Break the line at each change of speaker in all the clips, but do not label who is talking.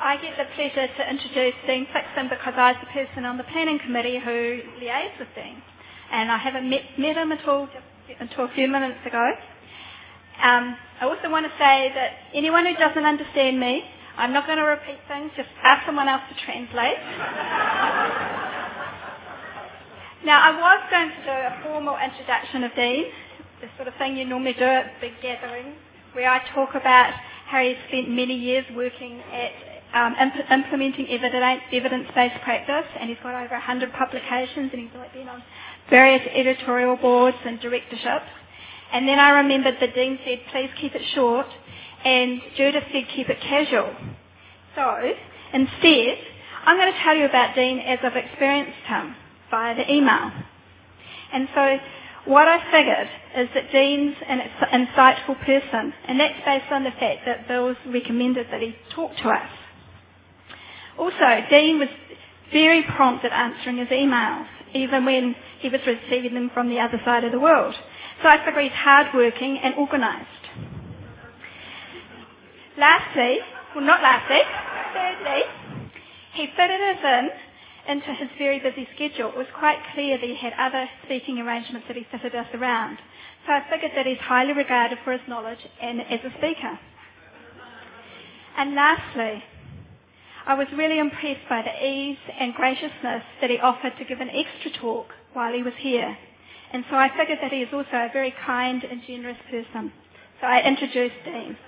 I get the pleasure to introduce Dean Fixon because I was the person on the planning committee who liaised with Dean. And I haven't met him until a few minutes ago. I also want to say that anyone who doesn't understand me, I'm not going to repeat things, just ask someone else to translate. Now, I was going to do a formal introduction of Dean, the sort of thing you normally do at big gatherings, where I talk about how he's spent many years working at implementing evidence-based practice, and he's got over 100 publications, and he's been on various editorial boards and directorships. And then I remembered that Dean said, please keep it short, and Judith said, keep it casual. So, instead, I'm going to tell you about Dean as I've experienced him via the email. And so, what I figured is that Dean's an insightful person, and that's based on the fact that Bill's recommended that he talk to us. Also, Dean was very prompt at answering his emails, even when he was receiving them from the other side of the world. So I figure he's hardworking and organised. Thirdly, he fitted us into his very busy schedule. It was quite clear that he had other speaking arrangements that he fitted us around. So I figured that he's highly regarded for his knowledge and as a speaker. And lastly, I was really impressed by the ease and graciousness that he offered to give an extra talk while he was here. And so I figured that he is also a very kind and generous person. So I introduced Dean.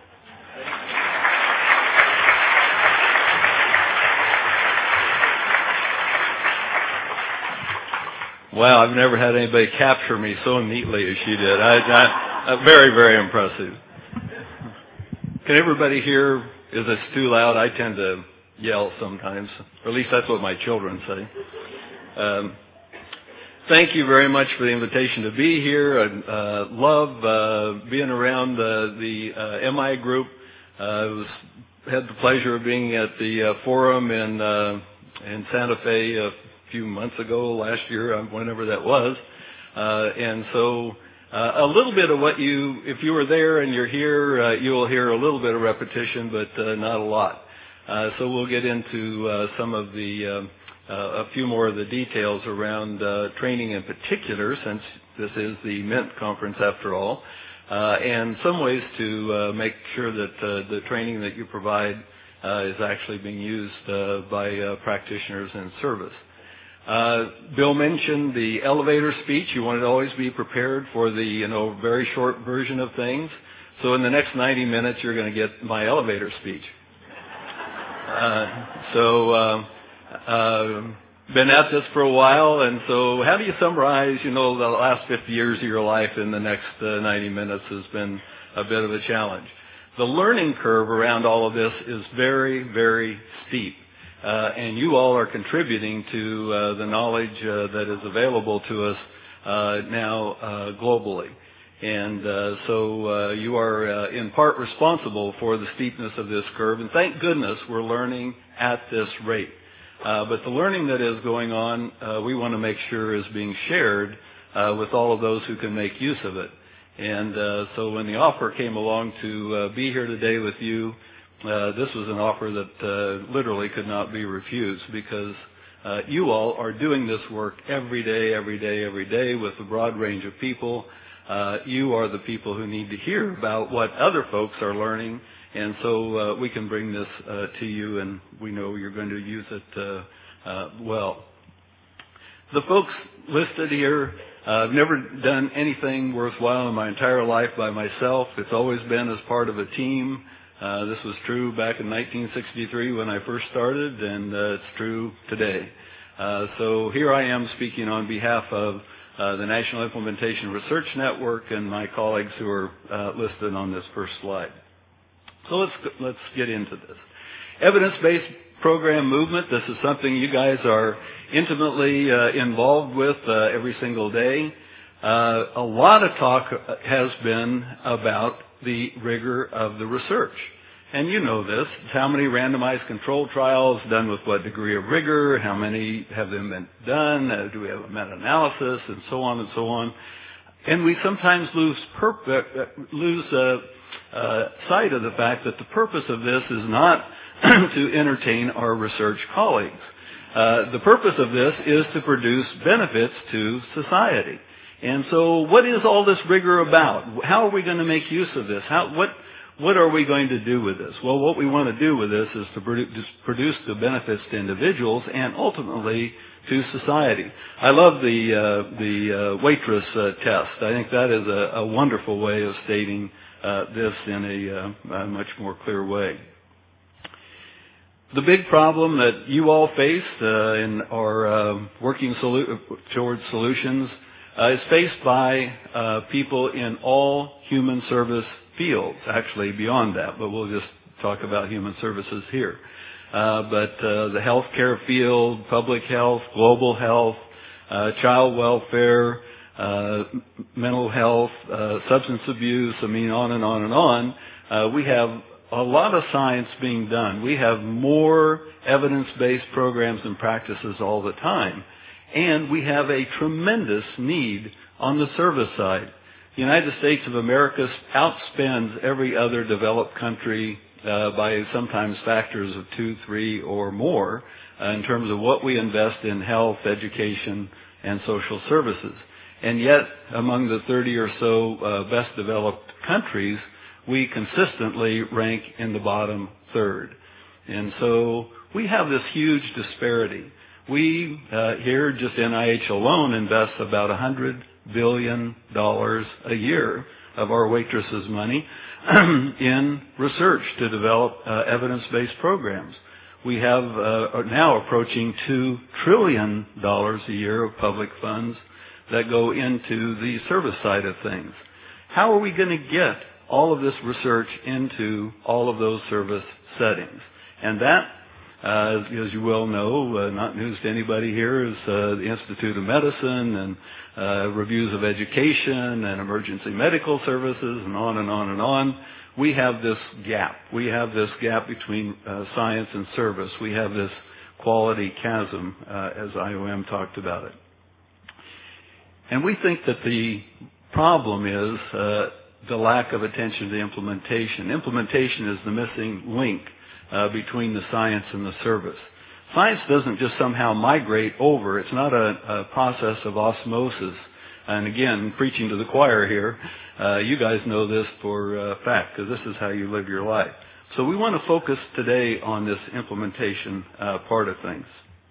Wow, I've never had anybody capture me so neatly as she did. Very, very impressive. Can everybody hear? Is this too loud? I tend to yell sometimes, or at least that's what my children say. Thank you very much for the invitation to be here. I love being around the MI group. Had the pleasure of being at the forum in Santa Fe a few months ago, last year, whenever that was. And so a little bit of what if you were there and you're here, you will hear a little bit of repetition, but not a lot. So we'll get into some of a few more of the details around training in particular, since this is the Mint conference after all, and some ways to make sure that the training that you provide is actually being used by practitioners in service. Bill mentioned the elevator speech. You want to always be prepared for the very short version of things. So in the next 90 minutes, you're going to get my elevator speech. Been at this for a while, and so how do you summarize, the last 50 years of your life in the next 90 minutes has been a bit of a challenge. The learning curve around all of this is very, very steep, and you all are contributing to the knowledge that is available to us now globally. And so you are in part responsible for the steepness of this curve, and thank goodness we're learning at this rate. But the learning that is going on, we want to make sure is being shared with all of those who can make use of it. And so when the offer came along to be here today with you, this was an offer that literally could not be refused, because you all are doing this work every day with a broad range of people. You are the people who need to hear about what other folks are learning, and so we can bring this to you, and we know you're going to use it well. The folks listed here, I've never done anything worthwhile in my entire life by myself. It's always been as part of a team. This was true back in 1963 when I first started, and it's true today. So here I am speaking on behalf of the National Implementation Research Network and my colleagues who are listed on this first slide. So let's get into this. Evidence-based program movement. This is something you guys are intimately involved with every single day. A lot of talk has been about the rigor of the research. And you know this. How many randomized controlled trials done with what degree of rigor? How many have them been done? Do we have a meta-analysis? And so on and so on. And we sometimes lose sight of the fact that the purpose of this is not to entertain our research colleagues. The purpose of this is to produce benefits to society. And so what is all this rigor about? How are we going to make use of this? What are we going to do with this? Well, what we want to do with this is to produce the benefits to individuals and ultimately to society. I love the waitress test. I think that is a wonderful way of stating this in a much more clear way. The big problem that you all face in our working towards solutions is faced by people in all human service fields, actually beyond that, but we'll just talk about human services here. But the healthcare field, public health, global health, child welfare, mental health, substance abuse, I mean on and on and on. We have a lot of science being done. We have more evidence-based programs and practices all the time. And we have a tremendous need on the service side. The United States of America outspends every other developed country by sometimes factors of 2, 3, or more in terms of what we invest in health, education, and social services. And yet, among the 30 or so best developed countries, we consistently rank in the bottom third. And so we have this huge disparity. We here, just NIH alone, invest about $100 billion a year of our waitress's money in research to develop evidence-based programs. We have are now approaching $2 trillion a year of public funds that go into the service side of things. How are we going to get all of this research into all of those service settings? And that, as you well know, not news to anybody here, is the Institute of Medicine and reviews of education and emergency medical services and on and on and on. We have this gap. We have this gap between science and service. We have this quality chasm, as IOM talked about it. And we think that the problem is the lack of attention to implementation. Implementation is the missing link between the science and the service. Science doesn't just somehow migrate over. It's not a process of osmosis. And again, preaching to the choir here, you guys know this for a fact, because this is how you live your life. So we want to focus today on this implementation part of things.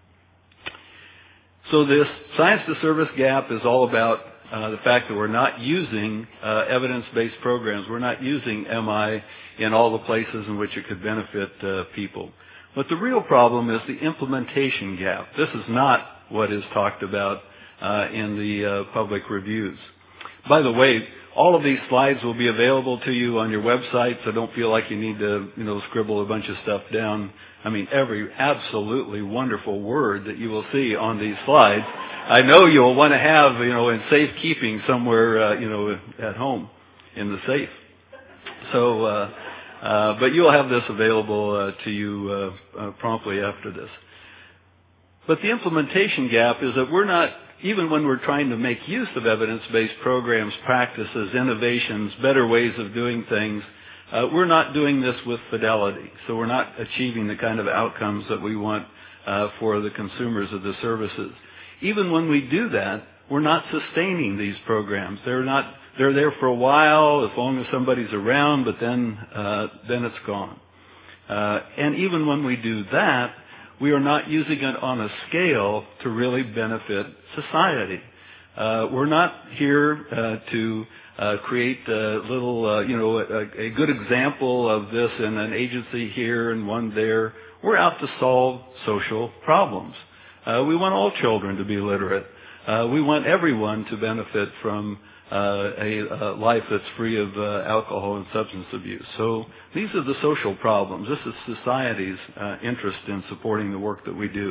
So this science to service gap is all about the fact that we're not using evidence-based programs. We're not using MI in all the places in which it could benefit people. But the real problem is the implementation gap. This is not what is talked about in the public reviews. By the way, all of these slides will be available to you on your website, so don't feel like you need to, scribble a bunch of stuff down. I mean, every absolutely wonderful word that you will see on these slides, I know you'll want to have, in safekeeping somewhere, at home in the safe. So, but you'll have this available to you promptly after this. But the implementation gap is that we're not, even when we're trying to make use of evidence-based programs, practices, innovations, better ways of doing things, we're not doing this with fidelity. So we're not achieving the kind of outcomes that we want for the consumers of the services. Even when we do that, we're not sustaining these programs. They're there for a while, as long as somebody's around, but then it's gone. And even when we do that, we are not using it on a scale to really benefit society. We're not here to create a little, a good example of this in an agency here and one there. We're out to solve social problems. We want all children to be literate. We want everyone to benefit from a life that's free of alcohol and substance abuse. So these are the social problems. This is society's interest in supporting the work that we do.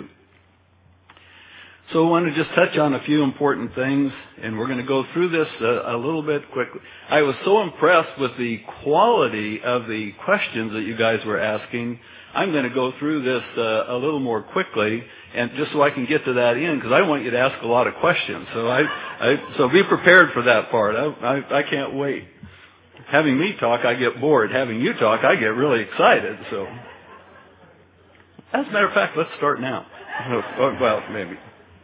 So I want to just touch on a few important things, and we're going to go through this a little bit quickly. I was so impressed with the quality of the questions that you guys were asking. I'm going to go through this a little more quickly, and just so I can get to that end, because I want you to ask a lot of questions. So so be prepared for that part. I can't wait. Having me talk, I get bored. Having you talk, I get really excited. So As a matter of fact, let's start now. Well, maybe.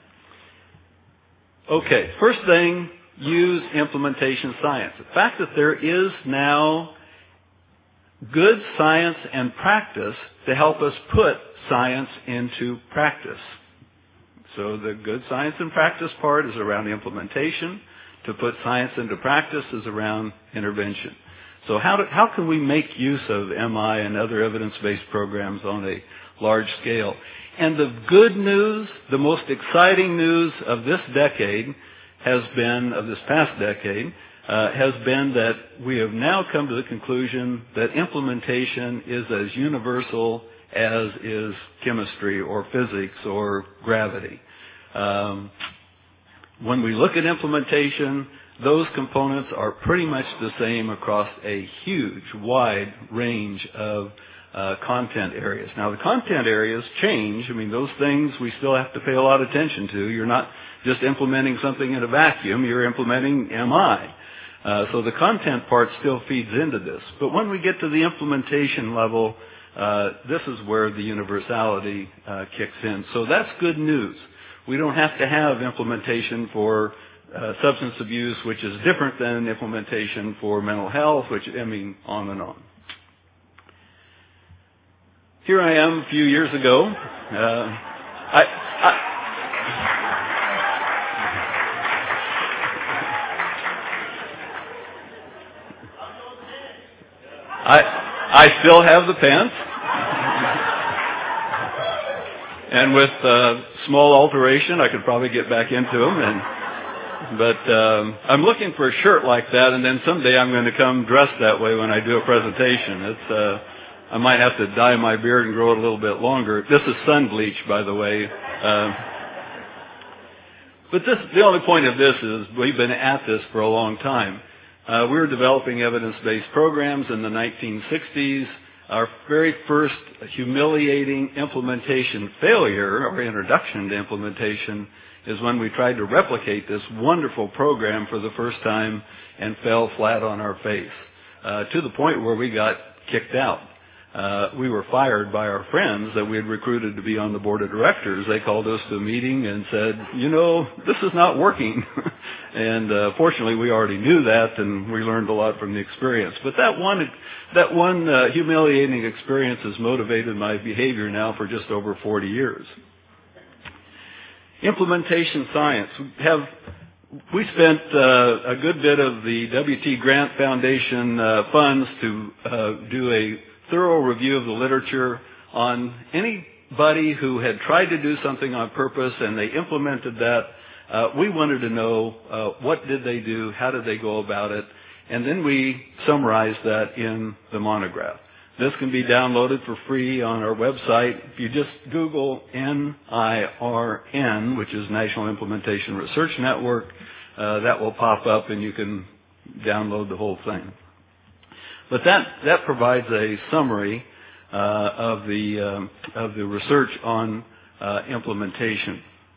Okay, first thing, use implementation science. The fact that there is now good science and practice to help us put science into practice. So the good science and practice part is around the implementation. To put science into practice is around intervention. So how can we make use of MI and other evidence-based programs on a large scale? And the good news, the most exciting news of this decade of this past decade, has been that we have now come to the conclusion that implementation is as universal as is chemistry or physics or gravity. When we look at implementation, those components are pretty much the same across a huge, wide range of content areas. Now, the content areas change. I mean, those things we still have to pay a lot of attention to. You're not just implementing something in a vacuum. You're implementing MI. So the content part still feeds into this. But when we get to the implementation level, this is where the universality kicks in. So that's good news. We don't have to have implementation for substance abuse, which is different than implementation for mental health, on and on. Here I am a few years ago. I still have the pants. And with small alteration, I could probably get back into them. But I'm looking for a shirt like that, and then someday I'm going to come dressed that way when I do a presentation. I might have to dye my beard and grow it a little bit longer. This is sun bleach, by the way. But the only point of this is we've been at this for a long time. We were developing evidence-based programs in the 1960s. Our very first humiliating implementation failure, or introduction to implementation, is when we tried to replicate this wonderful program for the first time and fell flat on our face, to the point where we got kicked out. We were fired by our friends that we had recruited to be on the board of directors. They called us to a meeting and said, this is not working. And fortunately, we already knew that, and we learned a lot from the experience. But that one humiliating experience has motivated my behavior now for just over 40 years. Implementation science. We spent a good bit of the W.T. Grant Foundation funds to do a thorough review of the literature on anybody who had tried to do something on purpose and they implemented that. We wanted to know what did they do, how did they go about it, and then we summarized that in the monograph. This can be downloaded for free on our website. If you just Google NIRN, which is National Implementation Research Network, that will pop up and you can download the whole thing. But that provides a summary of the research on implementation.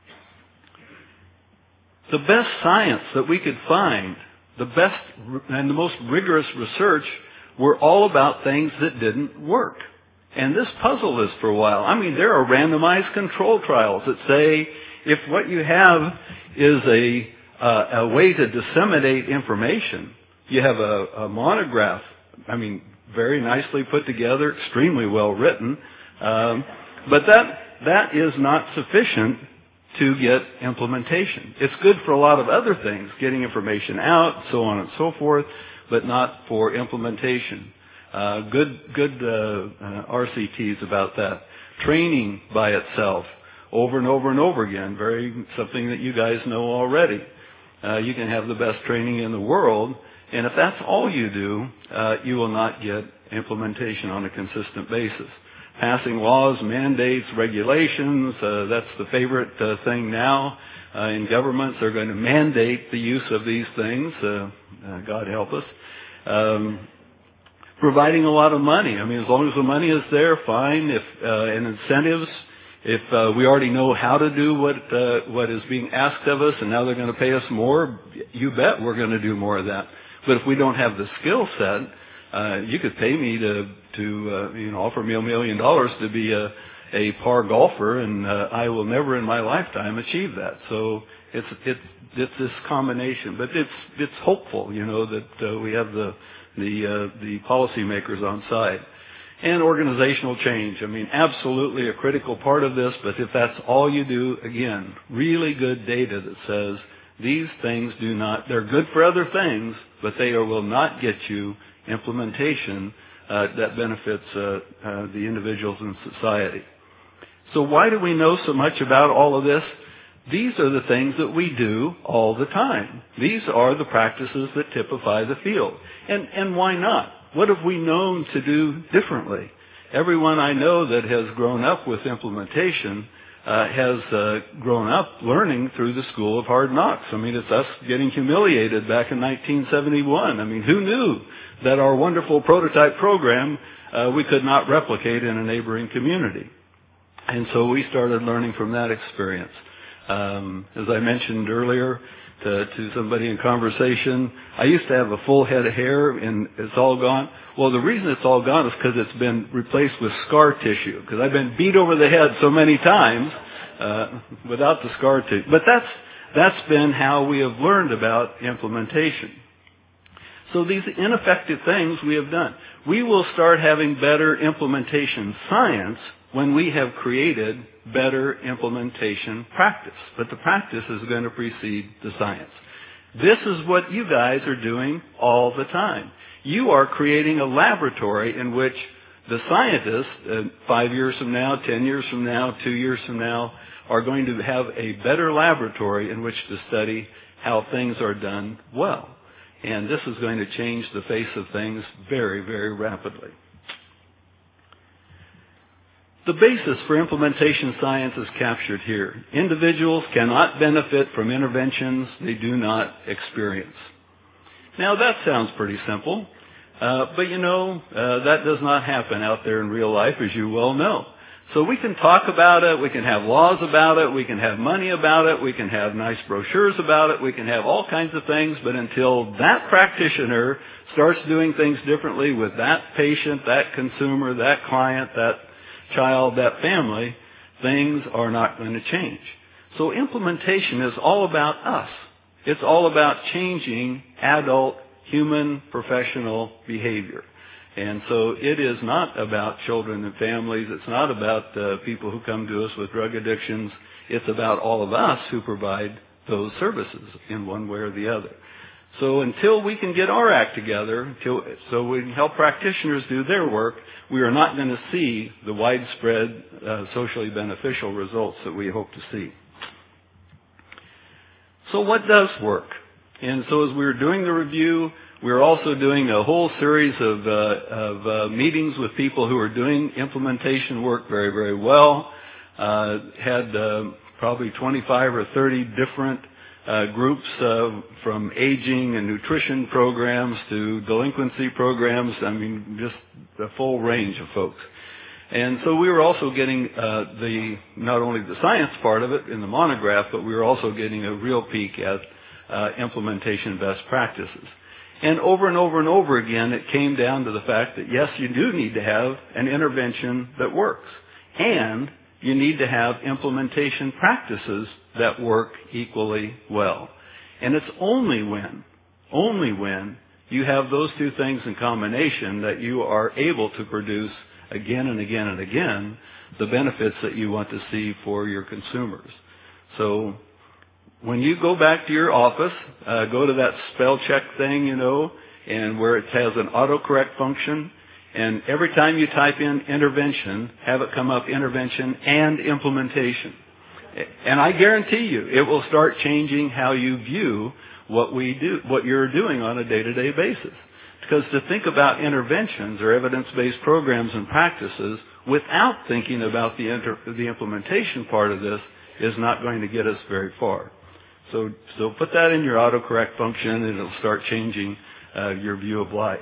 The best science that we could find, the best and the most rigorous research, were all about things that didn't work. And this puzzled us for a while. There are randomized control trials that say if what you have is a way to disseminate information, you have a monograph, very nicely put together, extremely well written, but that is not sufficient to get implementation. It's good for a lot of other things, getting information out, so on and so forth, but not for implementation. Good RCTs about that. Training by itself, over and over and over again, something that you guys know already. You can have the best training in the world, and if that's all you do, you will not get implementation on a consistent basis. Passing laws, mandates, regulations, that's the favorite thing now in governments. They're going to mandate the use of these things. God help us. Providing a lot of money. As long as the money is there, fine. And incentives. If we already know how to do what is being asked of us, and now they're going to pay us more, you bet we're going to do more of that. But if we don't have the skill set, you could pay me to offer me $1 million to be a par golfer, and I will never in my lifetime achieve that. So it's this combination, but it's hopeful, that we have the policymakers on side. And organizational change. I mean, absolutely a critical part of this, but if that's all you do, again, really good data that says these things they're good for other things, but they will not get you implementation that benefits the individuals in society. So why do we know so much about all of this? These are the things that we do all the time. These are the practices that typify the field. And why not? What have we known to do differently? Everyone I know that has grown up with implementation has grown up learning through the School of Hard Knocks. I mean, it's us getting humiliated back in 1971. I mean, who knew that our wonderful prototype program we could not replicate in a neighboring community? And so we started learning from that experience. As I mentioned earlier to somebody in conversation, I used to have a full head of hair, and it's all gone. Well, the reason it's all gone is because it's been replaced with scar tissue, because I've been beat over the head so many times without the scar tissue. But that's been how we have learned about implementation. So these ineffective things we have done. We will start having better implementation science when we have created better implementation practice. But the practice is going to precede the science. This is what you guys are doing all the time. You are creating a laboratory in which the scientists, 5 years from now, 10 years from now, 2 years from now, are going to have a better laboratory in which to study how things are done well. And this is going to change the face of things very, very rapidly. The basis for implementation science is captured here. Individuals cannot benefit from interventions they do not experience. Now that sounds pretty simple, but that does not happen out there in real life, as you well know. So we can talk about it, we can have laws about it, we can have money about it, we can have nice brochures about it, we can have all kinds of things, but until that practitioner starts doing things differently with that patient, that consumer, that client, that child, that family, things are not going to change. So implementation is all about us. It's all about changing adult, human, professional behavior. And so it is not about children and families. It's not about people who come to us with drug addictions. It's about all of us who provide those services in one way or the other. So until we can get our act together, so we can help practitioners do their work, we are not going to see the widespread socially beneficial results that we hope to see. So what does work? And so as we were doing the review, we were also doing a whole series of meetings with people who are doing implementation work very, very well. Had probably 25 or 30 different groups from aging and nutrition programs to delinquency programs. I mean, just a full range of folks. And so we were also getting not only the science part of it in the monograph, but we were also getting a real peek at implementation best practices. And over and over and over again, it came down to the fact that, yes, you do need to have an intervention that works. And you need to have implementation practices that work equally well. And it's only when you have those two things in combination that you are able to produce again and again and again the benefits that you want to see for your consumers. So when you go back to your office, go to that spell check thing, and where it has an autocorrect function, and every time you type in intervention, have it come up intervention and implementation. And I guarantee you, it will start changing how you view what we do, what you're doing on a day-to-day basis. Because to think about interventions or evidence-based programs and practices without thinking about the implementation part of this is not going to get us very far. So put that in your autocorrect function and it'll start changing your view of life.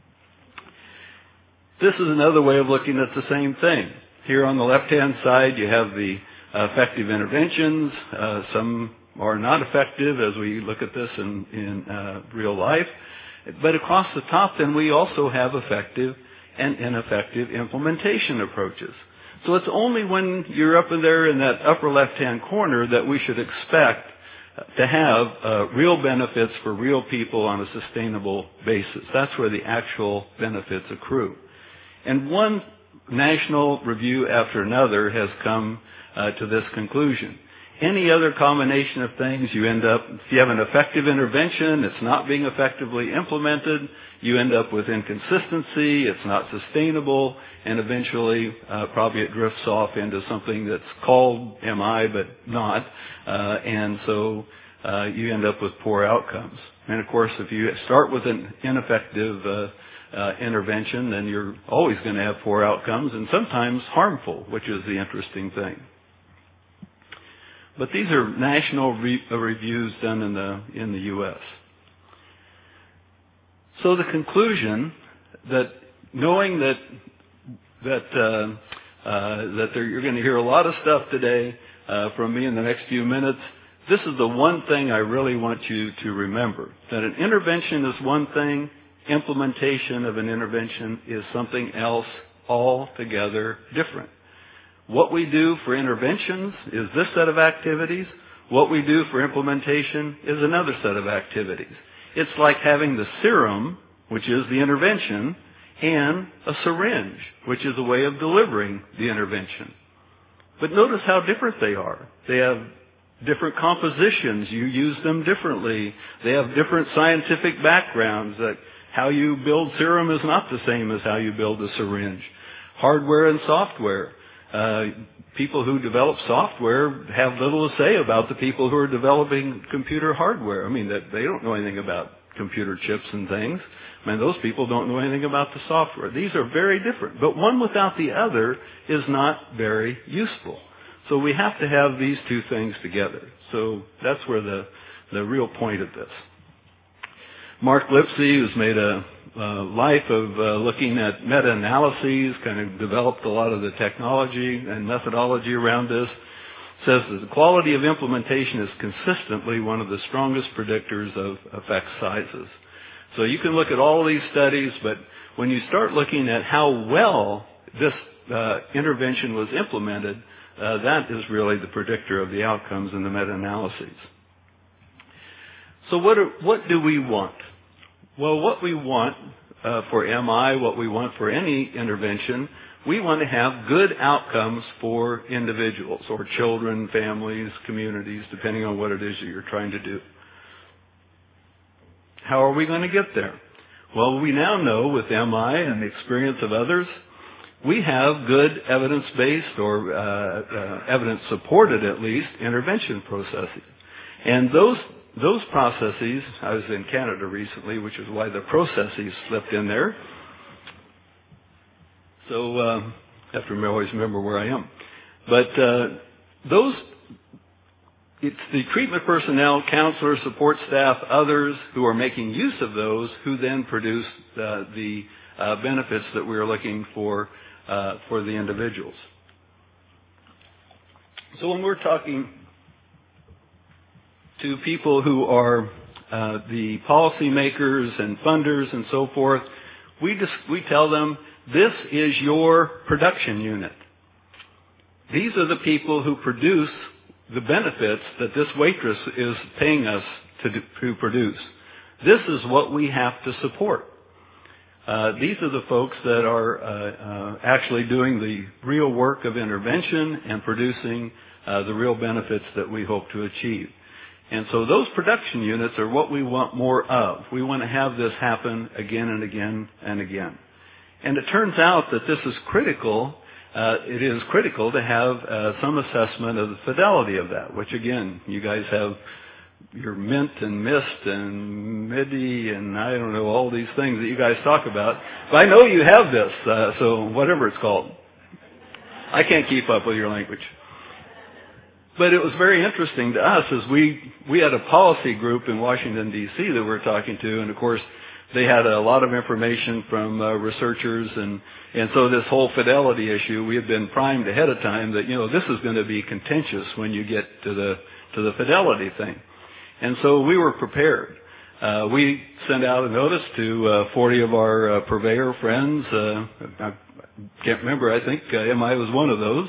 This is another way of looking at the same thing. Here on the left-hand side, you have the effective interventions. Some are not effective as we look at this in real life. But across the top, then, we also have effective and ineffective implementation approaches. So it's only when you're up in there in that upper left-hand corner that we should expect to have real benefits for real people on a sustainable basis. That's where the actual benefits accrue. And one national review after another has come to this conclusion. Any other combination of things, you end up, if you have an effective intervention, it's not being effectively implemented, you end up with inconsistency, it's not sustainable, and eventually probably it drifts off into something that's called MI but not, and so you end up with poor outcomes. And of course, if you start with an ineffective intervention, then you're always going to have poor outcomes and sometimes harmful, which is the interesting thing. But these are national reviews done in the U.S. So the conclusion that knowing that you're going to hear a lot of stuff today from me in the next few minutes, this is the one thing I really want you to remember. That an intervention is one thing, implementation of an intervention is something else altogether different. What we do for interventions is this set of activities. What we do for implementation is another set of activities. It's like having the serum, which is the intervention, and a syringe, which is a way of delivering the intervention. But notice how different they are. They have different compositions. You use them differently. They have different scientific backgrounds. That how you build serum is not the same as how you build a syringe. Hardware and software. People who develop software have little to say about the people who are developing computer hardware. I mean, they don't know anything about computer chips and things. I mean, those people don't know anything about the software. These are very different. But one without the other is not very useful. So we have to have these two things together. So that's where the real point of this. Mark Lipsey, who's made a life of looking at meta-analyses, kind of developed a lot of the technology and methodology around this, says that the quality of implementation is consistently one of the strongest predictors of effect sizes. So you can look at all these studies, but when you start looking at how well this intervention was implemented, that is really the predictor of the outcomes in the meta-analyses. So what do we want? Well, what we want for MI, what we want for any intervention, we want to have good outcomes for individuals or children, families, communities, depending on what it is that you're trying to do. How are we going to get there? Well, we now know with MI and the experience of others, we have good evidence-based or evidence-supported, at least, intervention processes. And those processes, I was in Canada recently, which is why the processes slipped in there. So I have to always remember where I am. But it's the treatment personnel, counselors, support staff, others who are making use of those who then produce the benefits that we're looking for the individuals. So when we're talking to people who are the policymakers and funders and so forth, we tell them, this is your production unit. These are the people who produce the benefits that this waitress is paying us to produce. This is what we have to support. These are the folks that are actually doing the real work of intervention and producing the real benefits that we hope to achieve. And so those production units are what we want more of. We want to have this happen again and again and again. And it turns out that this is critical. It is critical to have some assessment of the fidelity of that, which again, you guys have your mint and mist and MIDI and I don't know, all these things that you guys talk about. But I know you have this, so whatever it's called. I can't keep up with your language. But it was very interesting to us as we had a policy group in Washington, D.C. that we were talking to, and of course they had a lot of information from researchers, and so this whole fidelity issue, we had been primed ahead of time that, this is going to be contentious when you get to the fidelity thing. And so we were prepared. We sent out a notice to 40 of our purveyor friends. I can't remember. I think MI was one of those.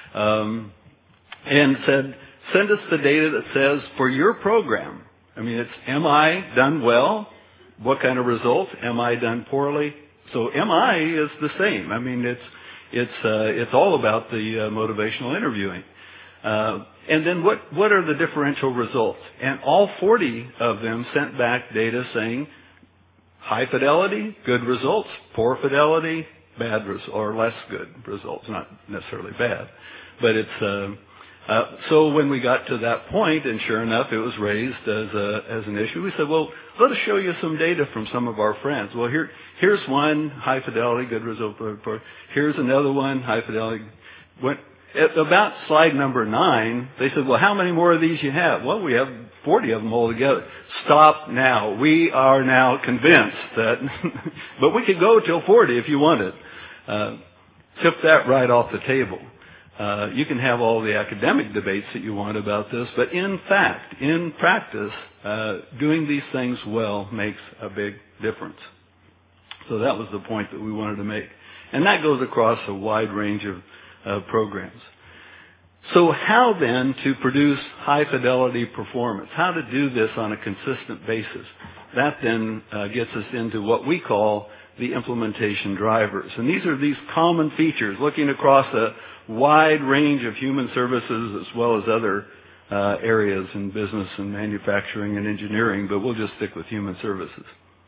And said, send us the data that says, for your program, I mean, it's MI done well? What kind of results? MI done poorly? So MI is the same. I mean, it's all about the motivational interviewing. And then what are the differential results? And all 40 of them sent back data saying high fidelity, good results, poor fidelity, bad results, or less good results, not necessarily bad. But it's so when we got to that point, and sure enough, it was raised as an issue. We said, well, let us show you some data from some of our friends. Well, here's one, high fidelity, good result. Here's another one, high fidelity. At about slide number 9, they said, well, how many more of these you have? Well, we have 40 of them all together. Stop now. We are now convinced that, but we could go till 40 if you wanted. Took that right off the table. You can have all the academic debates that you want about this, but in fact, in practice, doing these things well makes a big difference. So that was the point that we wanted to make. And that goes across a wide range of programs. So how then to produce high fidelity performance? How to do this on a consistent basis? That then gets us into what we call the implementation drivers. And these are these common features looking across a wide range of human services as well as other areas in business and manufacturing and engineering, but we'll just stick with human services.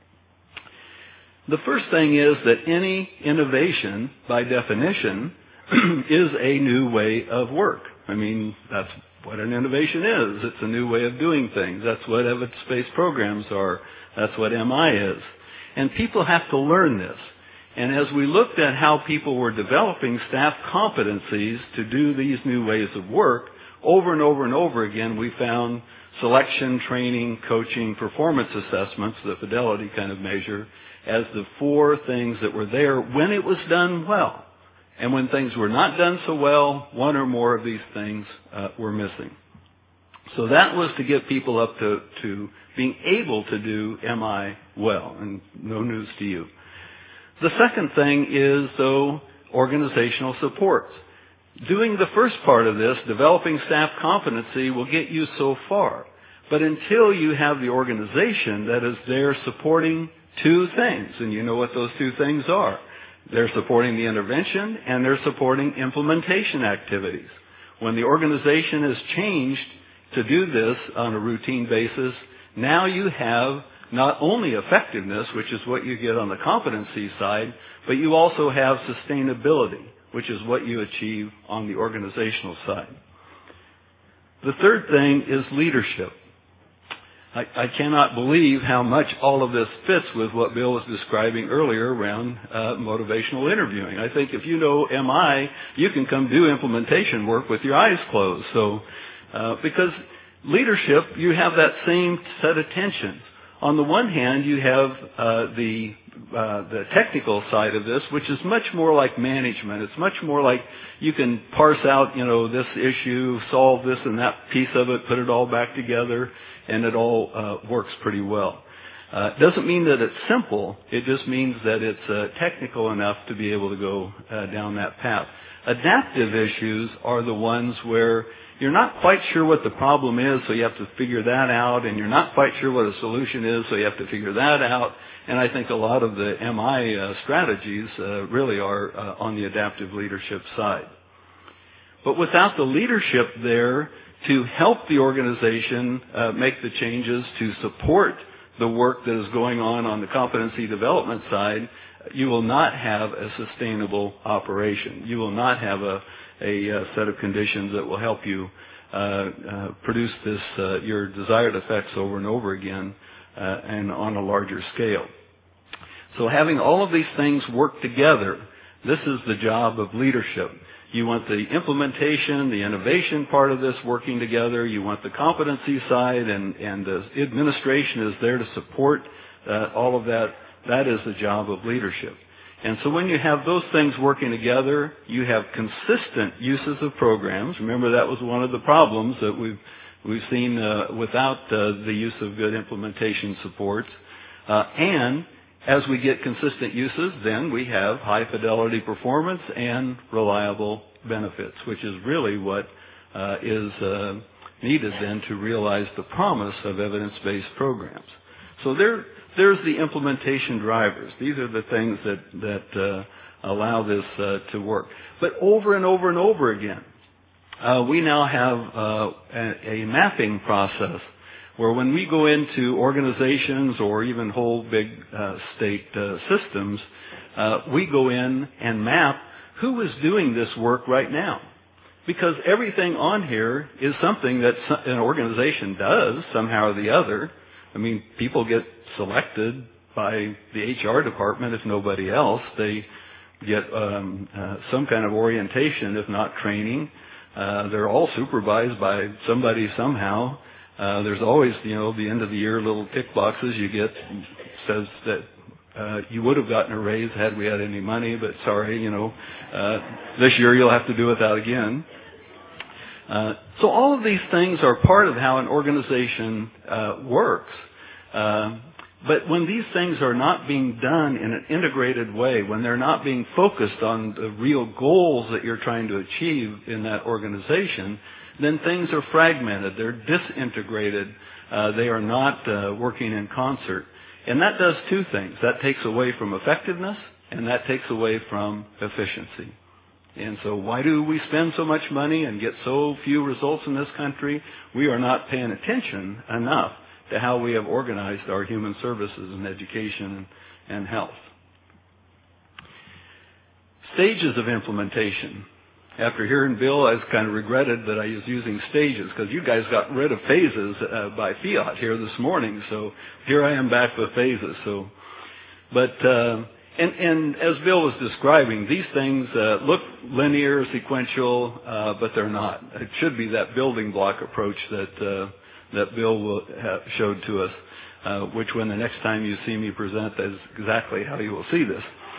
The first thing is that any innovation, by definition, is a new way of work. I mean, that's what an innovation is. It's a new way of doing things. That's what evidence-based programs are. That's what MI is. And people have to learn this. And as we looked at how people were developing staff competencies to do these new ways of work, over and over and over again, we found selection, training, coaching, performance assessments, the fidelity kind of measure, as the 4 things that were there when it was done well. And when things were not done so well, 1 or more of these things were missing. So that was to get people up to being able to do MI well, and no news to you. The second thing is, though, organizational support. Doing the first part of this, developing staff competency, will get you so far. But until you have the organization that is there supporting 2 things, and you know what those 2 things are. They're supporting the intervention and they're supporting implementation activities. When the organization has changed to do this on a routine basis, now you have not only effectiveness, which is what you get on the competency side, but you also have sustainability, which is what you achieve on the organizational side. The third thing is leadership. I cannot believe how much all of this fits with what Bill was describing earlier around motivational interviewing. I think if you know MI, you can come do implementation work with your eyes closed. So, because leadership, you have that same set of tensions. On the one hand, you have the technical side of this, which is much more like management. It's much more like you can parse out, this issue, solve this and that piece of it, put it all back together, and it all works pretty well. It doesn't mean that it's simple. It just means that it's technical enough to be able to go down that path. Adaptive issues are the ones where you're not quite sure what the problem is, so you have to figure that out, and you're not quite sure what a solution is, so you have to figure that out. And I think a lot of the MI strategies really are on the adaptive leadership side. But without the leadership there to help the organization make the changes, to support the work that is going on the competency development side, you will not have a sustainable operation. You will not have a set of conditions that will help you produce your desired effects over and over again and on a larger scale. So having all of these things work together, this is the job of leadership. You want the implementation, the innovation part of this working together. You want the competency side, and the administration is there to support all of that. That is the job of leadership. And so when you have those things working together, you have consistent uses of programs. Remember, that was one of the problems that We've seen without the use of good implementation supports. And as we get consistent uses, then we have high fidelity performance and reliable benefits, which is really what is needed then to realize the promise of evidence-based programs. So there's the implementation drivers. These are the things that allow this to work. But over and over and over again, we now have a mapping process where when we go into organizations or even whole big state systems, we go in and map who is doing this work right now. Because everything on here is something that an organization does somehow or the other. I mean, people get selected by the HR department if nobody else. They get some kind of orientation, if not training. They're all supervised by somebody somehow. There's always, the end of the year little tick boxes you get says that you would have gotten a raise had we had any money, but sorry, this year you'll have to do it that again. So all of these things are part of how an organization works. But when these things are not being done in an integrated way, when they're not being focused on the real goals that you're trying to achieve in that organization, then things are fragmented. They're disintegrated. They are not working in concert. And that does two things. That takes away from effectiveness, and that takes away from efficiency. And so why do we spend so much money and get so few results in this country? We are not paying attention enough to how we have organized our human services and education and health. Stages of implementation. After hearing Bill, I kind of regretted that I was using stages because you guys got rid of phases by fiat here this morning. So here I am back with phases. And as Bill was describing, these things look linear, sequential, but they're not. It should be that building block approach that Bill showed to us, which when the next time you see me present is exactly how you will see this.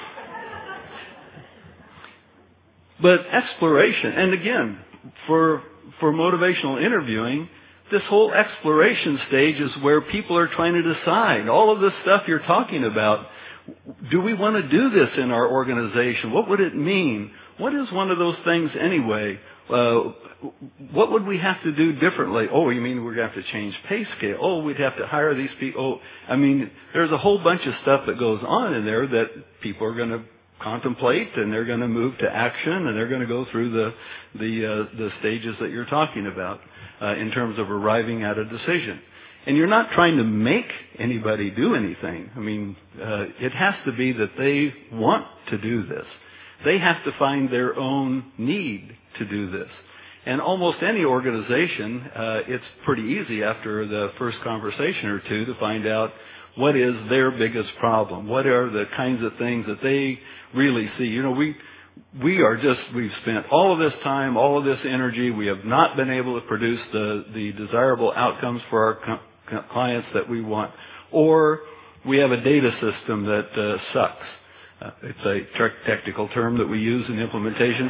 But exploration, and again, for motivational interviewing, this whole exploration stage is where people are trying to decide all of this stuff you're talking about. Do we want to do this in our organization? What would it mean? What is one of those things anyway? What would we have to do differently? Oh, you mean we're going to have to change pay scale? Oh, we'd have to hire these people. Oh, I mean, there's a whole bunch of stuff that goes on in there that people are going to contemplate, and they're going to move to action, and they're going to go through the stages that you're talking about in terms of arriving at a decision. And you're not trying to make anybody do anything. I mean, it has to be that they want to do this. They have to find their own need to do this. And almost any organization, it's pretty easy after the first conversation or two to find out what is their biggest problem. What are the kinds of things that they really see? We've spent all of this time, all of this energy. We have not been able to produce the desirable outcomes for our clients that we want. Or we have a data system that sucks. It's a technical term that we use in implementation.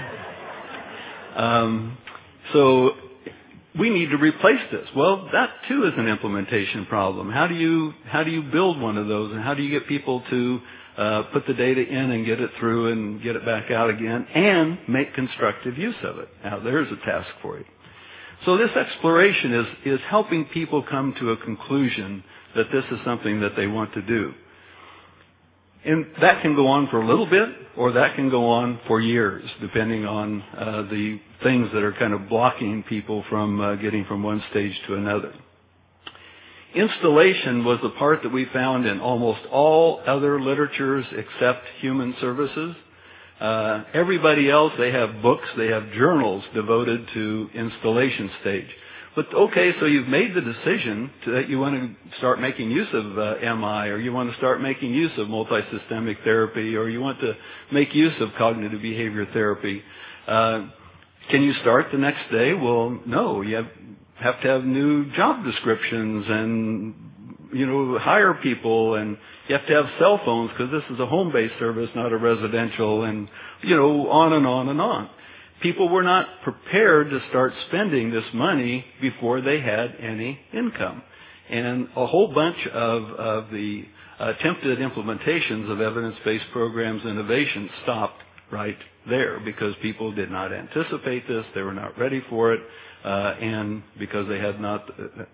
So we need to replace this. Well, that too is an implementation problem. How do you build one of those, and how do you get people to put the data in and get it through and get it back out again and make constructive use of it? Now, there's a task for you. So this exploration is helping people come to a conclusion that this is something that they want to do. And that can go on for a little bit, or that can go on for years, depending on the things that are kind of blocking people from getting from one stage to another. Installation was the part that we found in almost all other literatures except human services. Everybody else, they have books, they have journals devoted to installation stage. But okay, so you've made the decision that you want to start making use of MI, or you want to start making use of multisystemic therapy, or you want to make use of cognitive behavior therapy. Can you start the next day? Well, no. You have to have new job descriptions and, hire people, and you have to have cell phones because this is a home-based service, not a residential, and, on and on and on. people were not prepared to start spending this money before they had any income. And a whole bunch of the attempted implementations of evidence-based programs innovation stopped right there because people did not anticipate this, they were not ready for it, and because they had not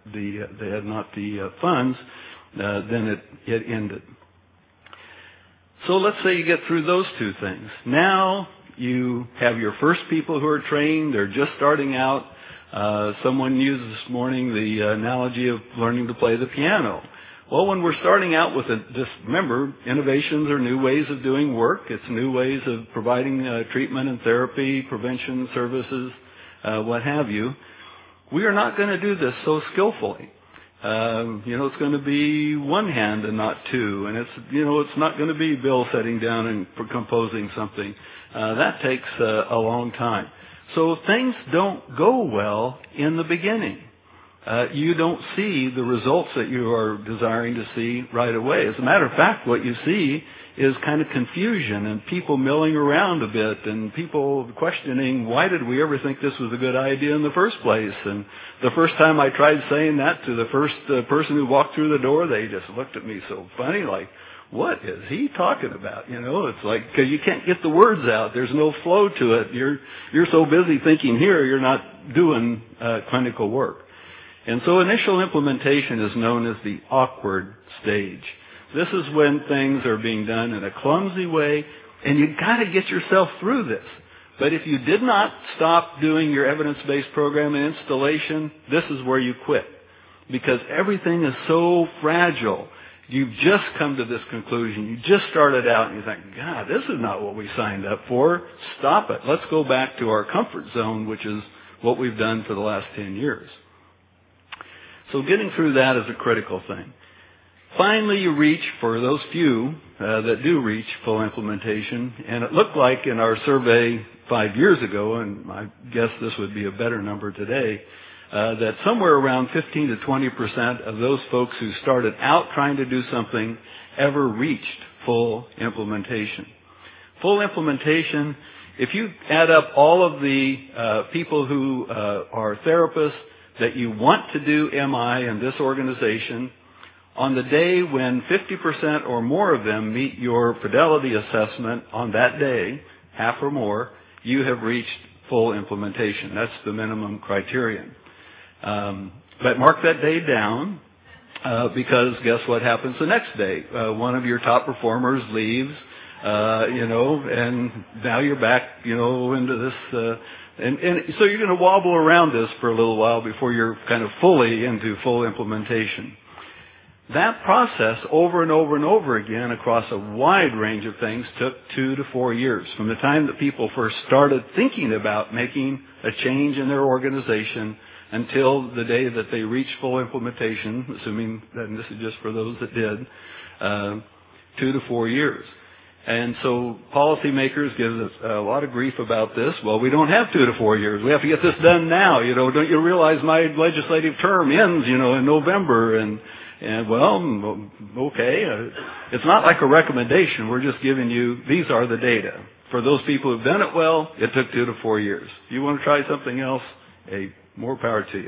the funds, then it ended. So let's say you get through those two things. Now you have your first people who are trained, they're just starting out. Someone used this morning the analogy of learning to play the piano. Well, when we're starting out with just remember, innovations are new ways of doing work. It's new ways of providing treatment and therapy, prevention services, what have you. We are not going to do this so skillfully. It's going to be one hand and not two. And it's not going to be Bill sitting down and composing something. That takes a long time. So things don't go well in the beginning. You don't see the results that you are desiring to see right away. As a matter of fact, what you see is kind of confusion and people milling around a bit and people questioning, why did we ever think this was a good idea in the first place? And the first time I tried saying that to the first person who walked through the door, they just looked at me so funny, like, what is he talking about? It's like, cause you can't get the words out. There's no flow to it. You're so busy thinking here, you're not doing clinical work. And so initial implementation is known as the awkward stage. This is when things are being done in a clumsy way, and you've got to get yourself through this. But if you did not stop doing your evidence-based program and installation, this is where you quit. Because everything is so fragile. You've just come to this conclusion. You just started out and you think, God, this is not what we signed up for. Stop it. Let's go back to our comfort zone, which is what we've done for the last 10 years. So getting through that is a critical thing. Finally, you reach, for those few that do reach full implementation, and it looked like in our survey 5 years ago, and I guess this would be a better number today, that somewhere around 15 to 20% of those folks who started out trying to do something ever reached full implementation. Full implementation, if you add up all of the people who are therapists that you want to do MI in this organization, on the day when 50% or more of them meet your fidelity assessment on that day, half or more, you have reached full implementation. That's the minimum criterion. But mark that day down, because guess what happens the next day? One of your top performers leaves, and now you're back, into this, and so you're going to wobble around this for a little while before you're kind of fully into full implementation. That process over and over and over again across a wide range of things took 2 to 4 years. From the time that people first started thinking about making a change in their organization until the day that they reached full implementation, assuming that, and this is just for those that did, 2 to 4 years. And so policymakers give us a lot of grief about this. Well, we don't have 2 to 4 years. We have to get this done now. Don't you realize my legislative term ends, in November? And well, okay. It's not like a recommendation. We're just giving you, these are the data. For those people who've done it well, it took 2 to 4 years. If you want to try something else, hey, more power to you.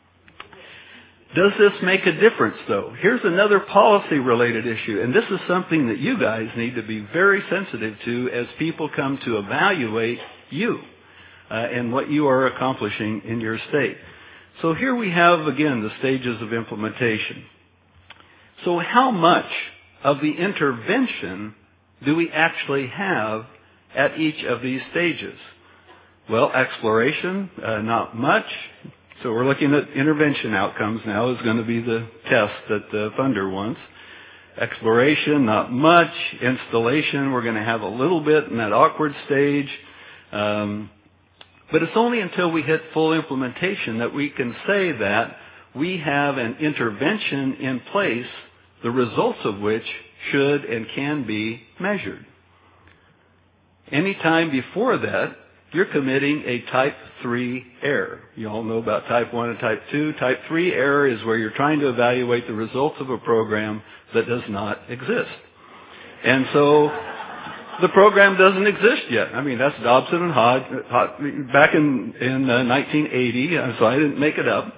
Does this make a difference, though? Here's another policy-related issue, and this is something that you guys need to be very sensitive to as people come to evaluate you and what you are accomplishing in your state. So here we have, again, the stages of implementation. So how much of the intervention do we actually have at each of these stages? Well, exploration, not much. So we're looking at intervention outcomes now is going to be the test that the funder wants. Exploration, not much. Installation, we're going to have a little bit in that awkward stage. But it's only until we hit full implementation that we can say that we have an intervention in place, the results of which should and can be measured. Any time before that, you're committing a type 3 error. You all know about type 1 and type 2. Type 3 error is where you're trying to evaluate the results of a program that does not exist. And so the program doesn't exist yet. I mean, that's Dobson and Hodge back in 1980, so I didn't make it up.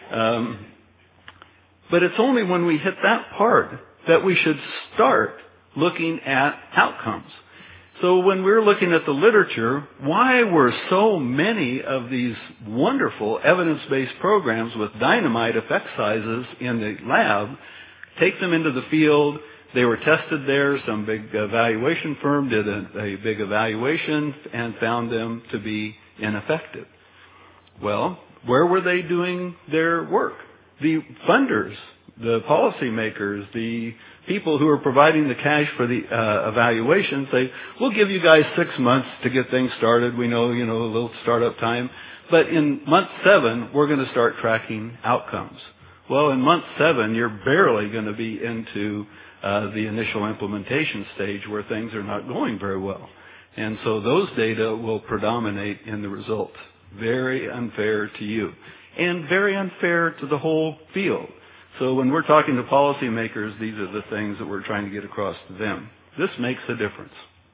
But it's only when we hit that part that we should start looking at outcomes. So when we're looking at the literature, why were so many of these wonderful evidence-based programs with dynamite effect sizes in the lab, take them into the field, they were tested there, some big evaluation firm did a big evaluation and found them to be ineffective. Well, where were they doing their work? The funders, the policymakers, the people who are providing the cash for the evaluation say, we'll give you guys 6 months to get things started. We know, a little startup time. But in month 7, we're going to start tracking outcomes. Well, in month 7, you're barely going to be into the initial implementation stage where things are not going very well. And so those data will predominate in the results. Very unfair to you. And very unfair to the whole field. So when we're talking to policymakers, these are the things that we're trying to get across to them. This makes a difference.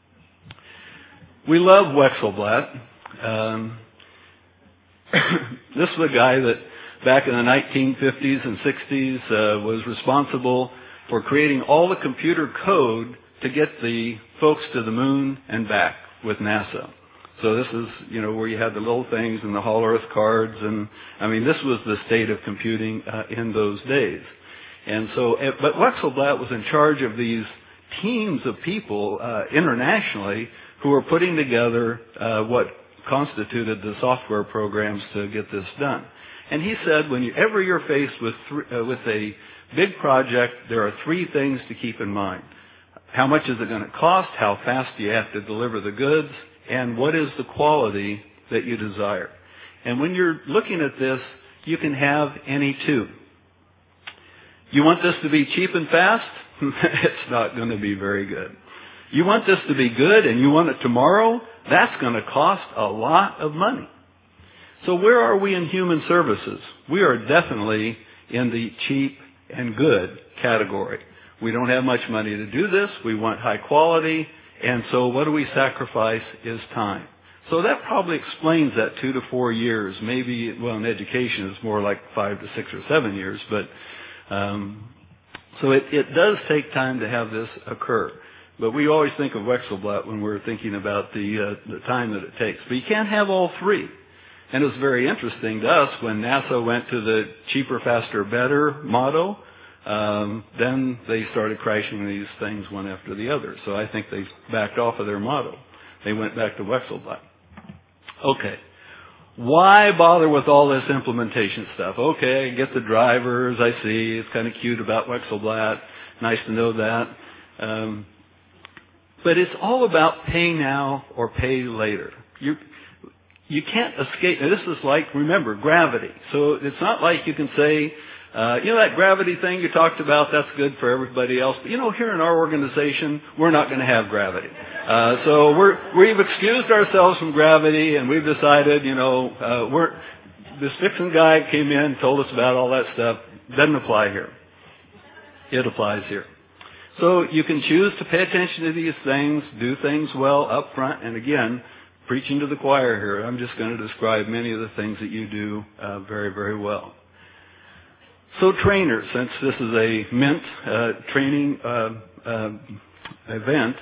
We love Wechselblatt. This was a guy that back in the 1950s and 60s was responsible for creating all the computer code to get the folks to the moon and back with NASA. So this is, where you had the little things and the Hollow Earth cards, and this was the state of computing in those days. And so, but Wechselblatt was in charge of these teams of people internationally who were putting together what constituted the software programs to get this done. And he said, whenever you're faced with a big project, there are 3 things to keep in mind. How much is it going to cost? How fast do you have to deliver the goods? And what is the quality that you desire? And when you're looking at this, you can have any 2. You want this to be cheap and fast? It's not going to be very good. You want this to be good and you want it tomorrow? That's going to cost a lot of money. So where are we in human services? We are definitely in the cheap and good category. We don't have much money to do this. We want high quality. And so what do we sacrifice is time. So that probably explains that 2 to 4 years. Maybe, in education it's more like 5 to 6 or 7 years. But so it does take time to have this occur. But we always think of Wechselblatt when we're thinking about the time that it takes. But you can't have all 3. And it was very interesting to us when NASA went to the cheaper, faster, better motto. Then they started crashing these things one after the other. So I think they backed off of their motto. They went back to Wechselblatt. Okay. Why bother with all this implementation stuff? Okay, I get the drivers, I see, it's kind of cute about Wechselblatt. Nice to know that. But it's all about pay now or pay later. You can't escape. Now, this is like, remember, gravity. So it's not like you can say, that gravity thing you talked about, that's good for everybody else. But, here in our organization, we're not going to have gravity. So we've excused ourselves from gravity, and we've decided, this Dixon guy came in, told us about all that stuff. Doesn't apply here. It applies here. So you can choose to pay attention to these things, do things well up front, and again, preaching to the choir here, I'm just going to describe many of the things that you do very, very well. So trainers, since this is a Mint training event,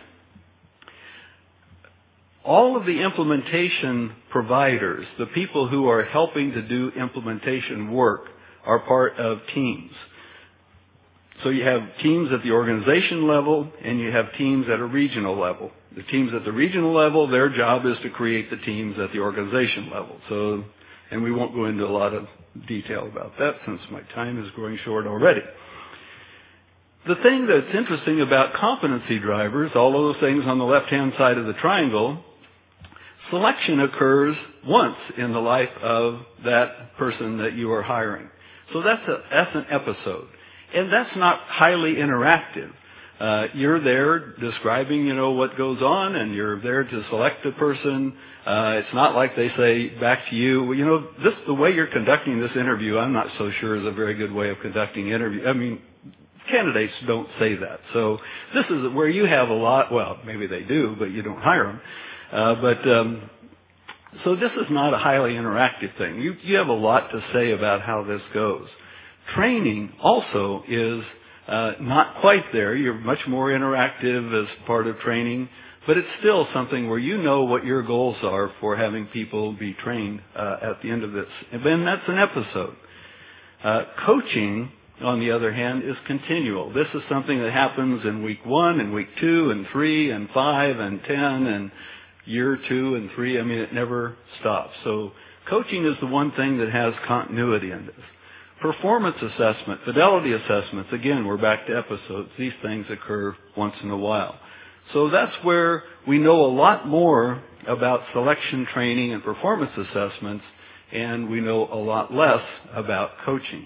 all of the implementation providers, the people who are helping to do implementation work, are part of teams. So you have teams at the organization level, and you have teams at a regional level. The teams at the regional level, their job is to create the teams at the organization level. So, and we won't go into a lot of detail about that since my time is growing short already. The thing that's interesting about competency drivers, all of those things on the left-hand side of the triangle, selection occurs once in the life of that person that you are hiring. So that's an episode. And that's not highly interactive. You're there describing, what goes on, and you're there to select a person. It's not like they say back to you, the way you're conducting this interview, I'm not so sure is a very good way of conducting interview. candidates don't say that. So this is where you have a lot, well, maybe they do, but you don't hire them. So this is not a highly interactive thing. You have a lot to say about how this goes. Training also is not quite there. You're much more interactive as part of training, but it's still something where you know what your goals are for having people be trained at the end of this. And then that's an episode. Coaching, on the other hand, is continual. This is something that happens in week 1 and week 2 and 3 and 5 and 10 and year 2 and 3. I mean, it never stops. So coaching is the one thing that has continuity in this. Performance assessment, fidelity assessments, again, we're back to episodes. These things occur once in a while. So that's where we know a lot more about selection training and performance assessments, and we know a lot less about coaching,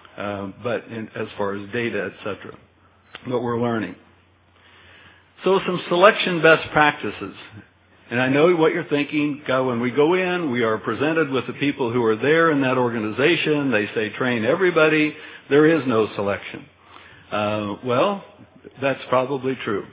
as far as data, etc. But we're learning. So some selection best practices. And I know what you're thinking. God, when we go in, we are presented with the people who are there in that organization. They say train everybody. There is no selection. Well, that's probably true.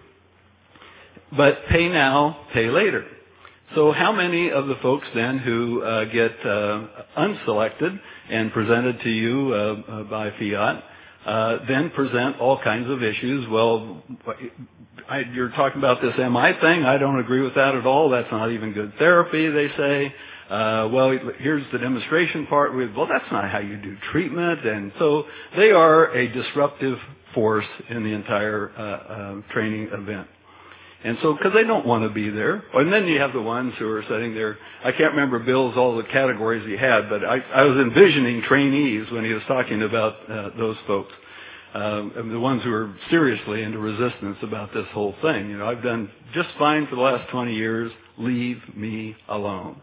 But pay now, pay later. So how many of the folks then who get unselected and presented to you by Fiat then present all kinds of issues? Well, you're talking about this MI thing. I don't agree with that at all. That's not even good therapy, they say. Well, here's the demonstration part. Well, that's not how you do treatment. And so they are a disruptive force in the entire training event. And so, because they don't want to be there. And then you have the ones who are sitting there. I can't remember Bill's all the categories he had, but I was envisioning trainees when he was talking about those folks. The ones who are seriously into resistance about this whole thing. You know, I've done just fine for the last 20 years. Leave me alone.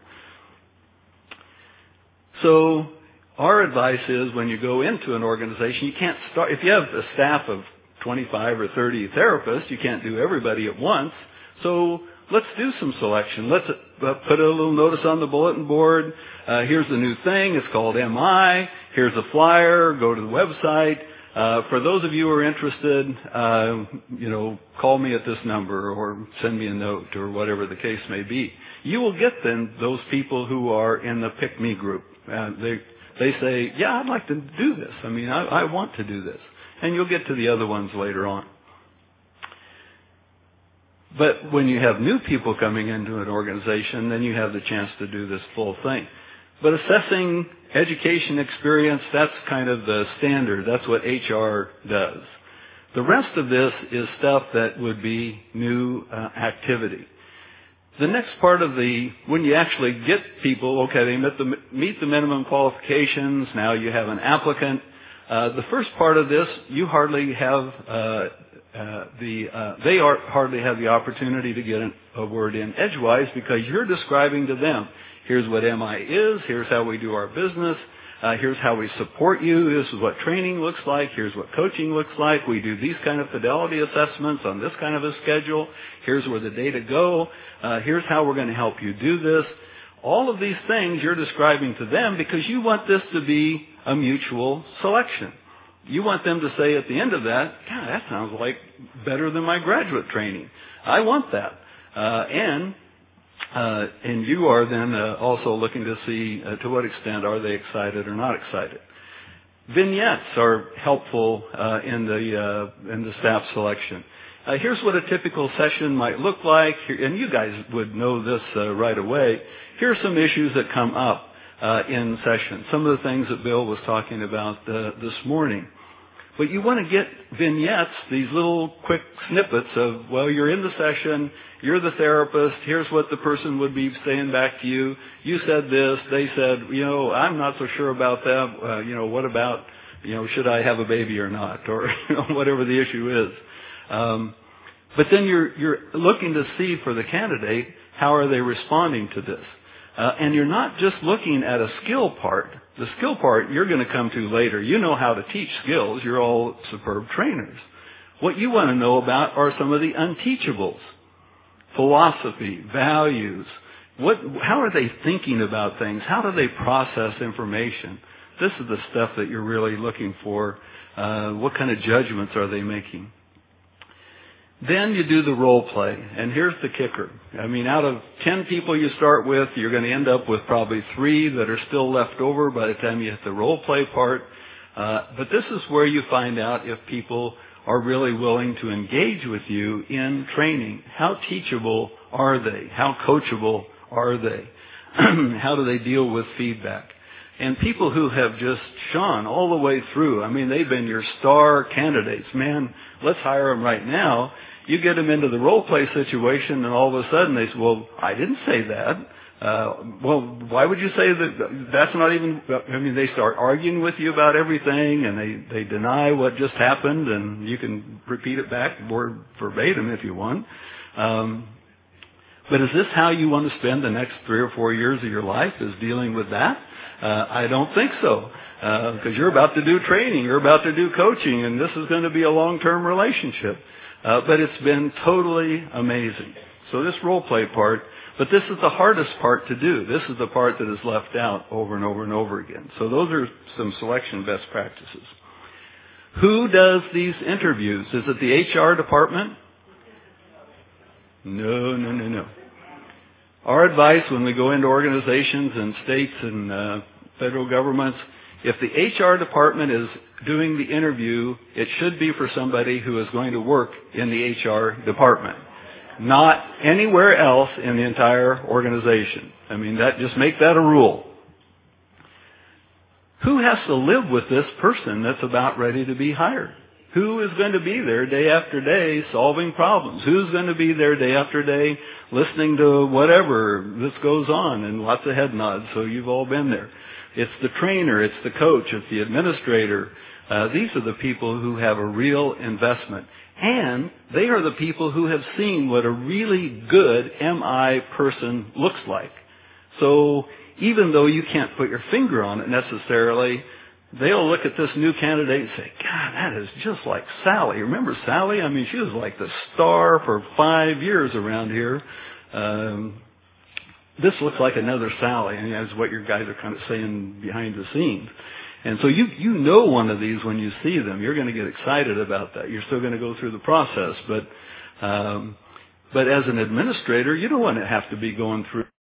So our advice is when you go into an organization, you can't start, if you have a staff of 25 or 30 therapists, you can't do everybody at once. So let's do some selection. Let's put a little notice on the bulletin board. Here's the new thing. It's called MI. Here's a flyer. Go to the website. For those of you who are interested, call me at this number or send me a note or whatever the case may be. You will get then those people who are in the pick me group. They say, yeah, I'd like to do this. I mean, I want to do this. And you'll get to the other ones later on. But when you have new people coming into an organization, then you have the chance to do this full thing. But assessing education experience, that's kind of the standard. That's what HR does. The rest of this is stuff that would be new activity. The next part of when you actually get people, okay, they meet the minimum qualifications, now you have an applicant. The first part of this, you hardly have hardly have the opportunity to get a word in edgewise because you're describing to them, here's what MI is, here's how we do our business, here's how we support you, this is what training looks like, here's what coaching looks like, we do these kind of fidelity assessments on this kind of a schedule, here's where the data go, here's how we're going to help you do this. All of these things you're describing to them because you want this to be a mutual selection. You want them to say at the end of that, God, that sounds like better than my graduate training. I want that. And you are then also looking to see to what extent are they excited or not excited. Vignettes are helpful in the staff selection. Here's what a typical session might look like, and you guys would know this right away. Here are some issues that come up in session. Some of the things that Bill was talking about this morning. But you want to get vignettes, these little quick snippets of, well, you're in the session, you're the therapist, here's what the person would be saying back to you. You said this, they said, I'm not so sure about that. What about, should I have a baby or not? Or, whatever the issue is. But then you're looking to see for the candidate, how are they responding to this? And you're not just looking at a skill part. The skill part you're going to come to later. You know how to teach skills. You're all superb trainers. What you want to know about are some of the unteachables. Philosophy, values. How are they thinking about things? How do they process information? This is the stuff that you're really looking for. What kind of judgments are they making? Then you do the role play, and here's the kicker. I mean, out of 10 people you start with, you're going to end up with probably 3 that are still left over by the time you hit the role play part. But this is where you find out if people are really willing to engage with you in training. How teachable are they? How coachable are they? How do they deal with feedback? And people who have just shone all the way through, I mean, they've been your star candidates. Man, let's hire them right now. You get them into the role play situation, and all of a sudden they say, well, I didn't say that. Well, why would you say that? That's not even, I mean, they start arguing with you about everything, and they deny what just happened, and you can repeat it back word verbatim if you want. But is this how you want to spend the next 3 or 4 years of your life, is dealing with that? I don't think so. Because you're about to do training, you're about to do coaching, and this is going to be a long-term relationship. But it's been totally amazing. So this role play part, but this is the hardest part to do. This is the part that is left out over and over and over again. So those are some selection best practices. Who does these interviews? Is it the HR department? No. Our advice when we go into organizations and states and federal governments, if the HR department is doing the interview, it should be for somebody who is going to work in the HR department, not anywhere else in the entire organization. I mean, just make that a rule. Who has to live with this person that's about ready to be hired? Who is going to be there day after day solving problems? Who's going to be there day after day listening to whatever this goes on? And lots of head nods, so you've all been there. It's the trainer, it's the coach, it's the administrator. These are the people who have a real investment. And they are the people who have seen what a really good MI person looks like. So even though you can't put your finger on it necessarily, they'll look at this new candidate and say, God, that is just like Sally. Remember Sally? I mean, she was like the star for 5 years around here. This looks like another Sally, and that's what your guys are kind of saying behind the scenes. And so you know one of these when you see them. You're going to get excited about that. You're still going to go through the process. But as an administrator, you don't want to have to be going through